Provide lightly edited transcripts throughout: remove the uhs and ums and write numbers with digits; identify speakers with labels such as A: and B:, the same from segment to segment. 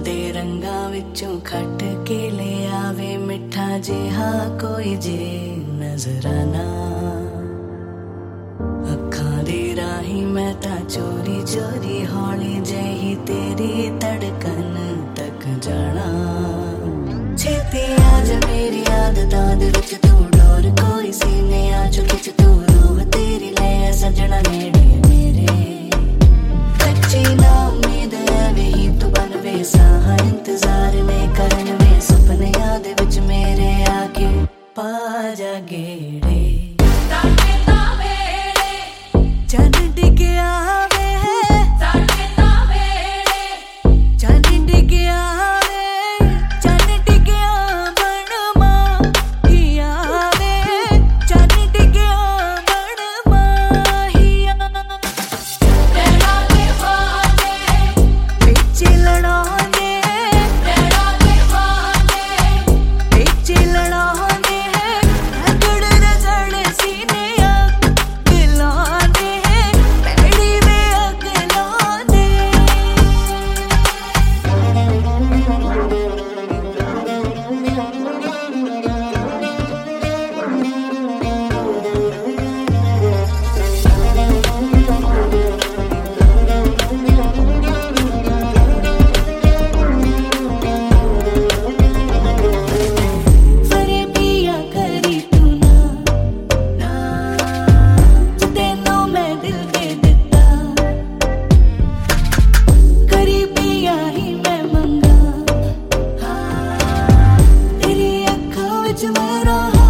A: दे रंगां विचों खट के ले आवे मिठा जिहा कोई जे नजराना। अखां दे राही मैं तां चोरी चोरी हौली जेही तेरी धड़कन तक जाना। छेती आजा मेरी आदतां दे विच तू डोर कोई सीने आ चुकी च तू रूह तेरी ले सजना नेड़े मेरे। कच्ची ना उम्मीद वे ही तू बन वे साहा इंतजार में करन वे सुपने याद विच मेरे आके पा जा गेड़े। चन डिगे आवे साडे तां वेड़े, चन डिगे आवे चन डिगे बन माहिया वे, चन डिगे बन माहिया। तेरा दे वादे विच लड़ांदे, तेरा दे वादे विच लड़ांदे, रगड़ रगड़ सीने अग लांदे, पैड़ी वे अग लांदे। फरेबिया करी तू ना ना, तेनों मैं दिल दे दिता, करीबिया ही मैं मंगा। हाँ तेरी अखां विच मैं रहा,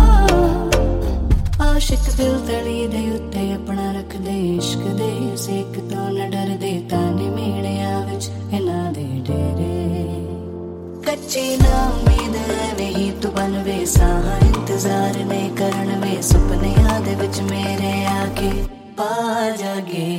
A: आशिक दिल तड़ी दे उत्ते अपना रख दे, इश्क दे सेक तो न डर दे, ताने मेड़िया विच इन्हां दे डेरे। कच्ची ना उम्मीद वे ही तू बन वे साहा इंतजार ने करन वे सुपने याद विच मेरे आके पा जा गे।